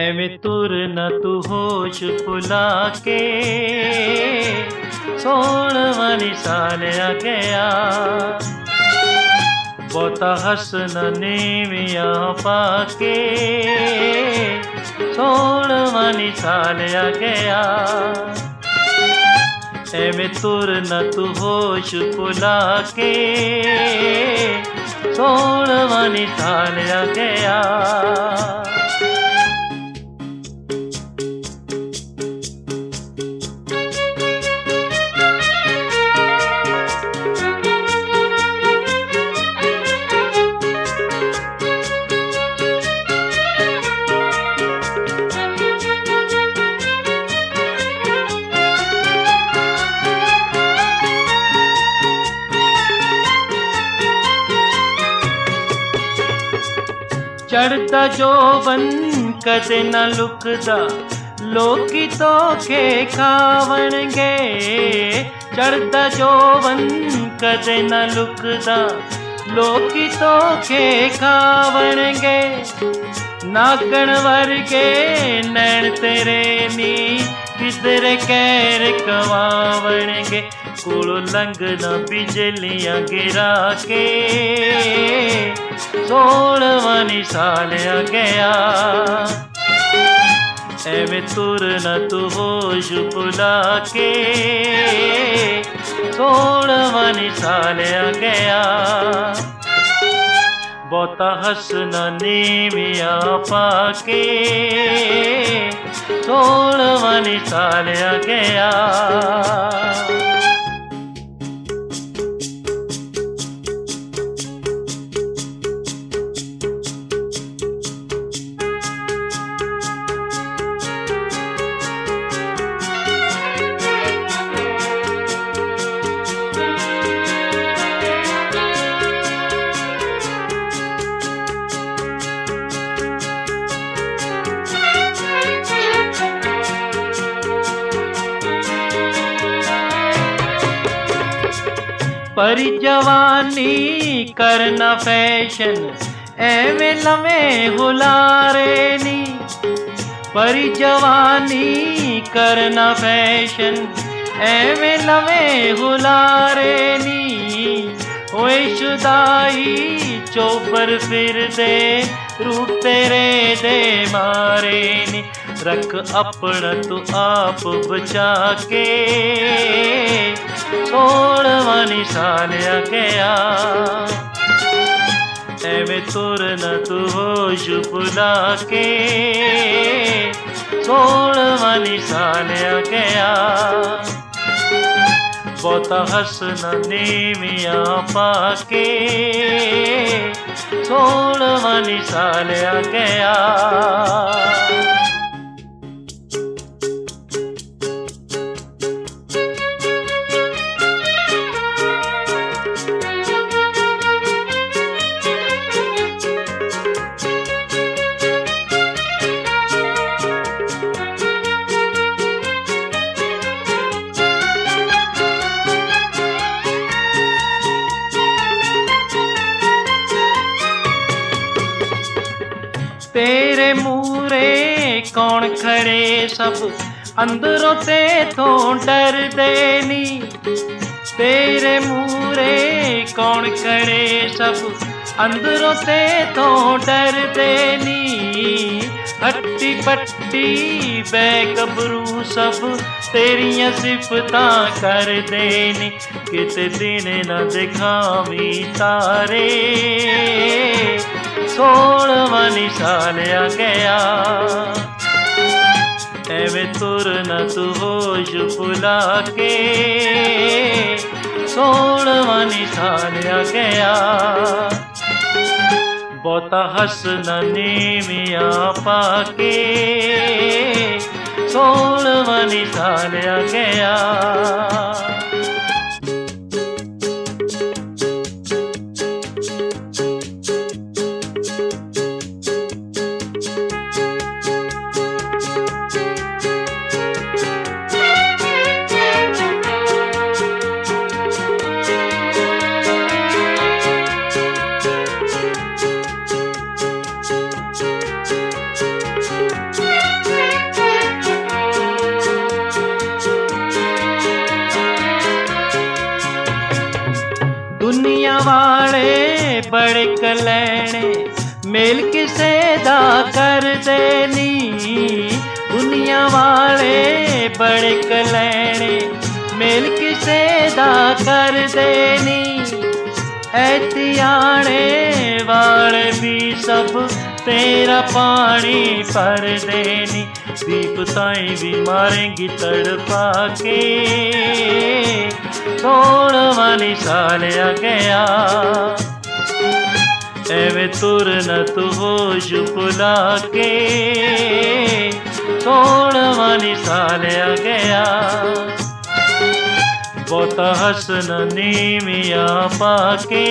ਐਵੇਂ ਤੁਰ ਨਾ ਤੂੰ ਹੋਸ਼ ਭੁਲਾ ਕੇ, ਸੋਹਣਵਾਂ ਨੀ ਸਾਲਿਆ ਗਿਆ। ਬਹੁਤਾ ਹੱਸਣਾ ਨੀਵੀਆਂ ਪਾ ਕੇ, ਸੋਹਣਵਾਂ ਨੀ ਸਾਲਿਆ ਗਿਆ। ਐਵੇਂ ਤੁਰ ਨਾ ਤੂੰ ਹੋਸ਼ ਭੁਲਾ ਕੇ, ਸੋਹਣਵਾਂ ਨੀ ਸਾਲਿਆ ਗਿਆ। ਚੜ੍ਹਦਾ ਜੋਬਨ ਕਦੇ ਨਾ ਲੁਕਦਾ, ਲੋਕੀ ਧੋਖੇ ਖਾਵਣਗੇ। ਚੜ੍ਹਦਾ ਜੋਬਨ ਕਦੇ ਨਾ ਲੁਕਦਾ, ਲੋਕੀ ਧੋਖੇ ਖਾਵਣਗੇ। ਨਾਗਣ ਵਰਗੇ ਨੈਣ ਤੇਰੇ ਨੀ, ਕਿਧਰੇ ਕਹਿਰ ਕਵਾਵਣਗੇ। ਕੋਲੋਂ ਲੰਘਣਾ ਬਿਜਲੀਆਂ ਗਿਰਾ ਕੇ, ਸੋਹਣਵਾਂ ਨੀ ਸਾਲਿਆ ਗਿਆ। ਐਵੇਂ ਤੁਰ ਨਾ ਤੂੰ ਹੋਸ਼ ਭੁਲਾ ਕੇ, ਸੋਹਣਵਾਂ ਨੀ ਸਾਲਿਆ ਗਿਆ। ਬਹੁਤਾ ਹੱਸਣਾ ਨੀਵੀਆਂ ਪਾ ਕੇ, ਸੋਹਣਵਾਂ ਨੀ ਸਾਲਿਆ ਗਿਆ। पर जवानी करना फैशन, एवें लमें हुलारे नी। पर जवानी करना फैशन, एवें लमें हुलारे नी। ओए शुदाई चौपर फिर दे, रूप तेरे दे मारे नी। रख अपना तू आप बचा के, सोहणवां नी सालिया गया। एवें तुर ना तू होश भुला के, सोहणवां नी सालिया गया। बहुता हसना नीवियां पाके, सोहणवां नी सालिया गया। तेरे मूरे कौन खड़े सब, अंदरों ते तो डर देनी। तेरे मूरे कौन खड़े सब, अंदरों ते तो डर देनी। हट्टी पट्टी बैगबरू सब, तेरियां सिफतां कर देनी। किते दिन न दिखावी तारे, सोहणवां नी सालिया गया। एवें तुर ना तू होश भुला के, सोहणवां नी सालिया गया। बहुता हसना नीवियां पाके, सोहणवां नी सालिया गया। बड़े कलैणे मेल किसे दा कर देनी। दुनिया वाले बड़े कलैणे मेल किसे दा कर देनी। ऐतियाणे वाले भी सब तेरा पानी भर देनी। दीप ताई भी मारेंगी तड़पा के सोलवा साल आ गया। एवे तुर न तू होश भुला के सोलवा साल आ गया। बहुता हसन नीमिया पाके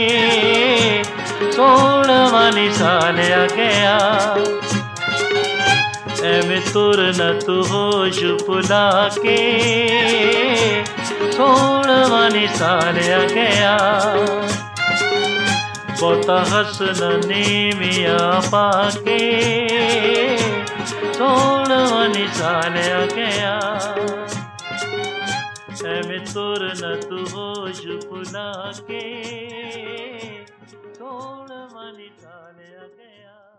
सोलवा साल आ गया। एवें तुर न तू होश भुला के सोलवा साल आ गया। बहुता हसन नीमिया पाके सोलवा साल आ गया। एवें तुर न तू होश भुला के सोलवा साल आ गया।